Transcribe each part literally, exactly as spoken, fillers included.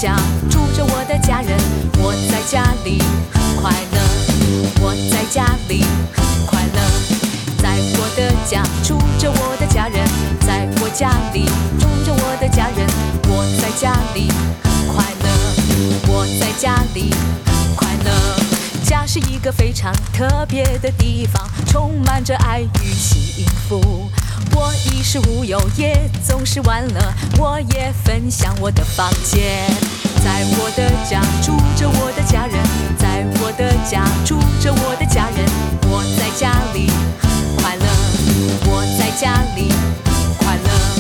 家住着我的家人，我在家里很快乐，我在家里很快乐，在我的家住着我的家人，在我家里住着我的家人，我在家里很快乐，我在家里很快乐。家是一个非常特别的地方，充满着爱与幸福。我衣食无忧，也总是玩乐，我也分享我的房间。在我的家住着我的家人，在我的家住着我的家人，我在家里很快乐，我在家里很快乐。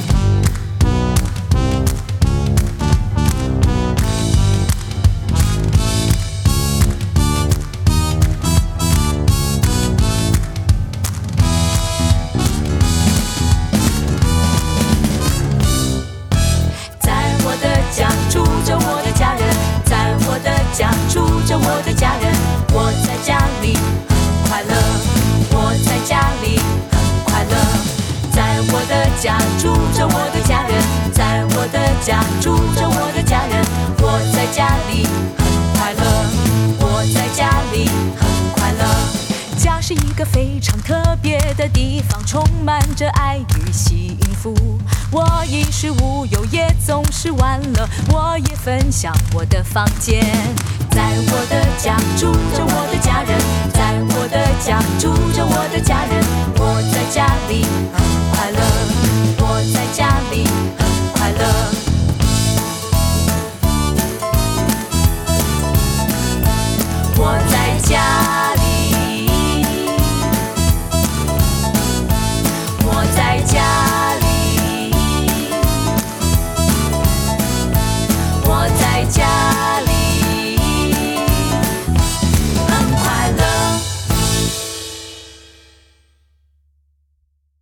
家住着我的家人，我在家里很快乐，我在家里很快乐，在我的家住着我的家人，在我的家住着我的家人，我在家里很快乐，我在家里很快乐。家是一个非常特别的地方，充满着爱与幸福。我衣食无忧，也总是玩乐，我也分享我的房间。在我的家住着我的家人，在我的家住着我的家人，我在家里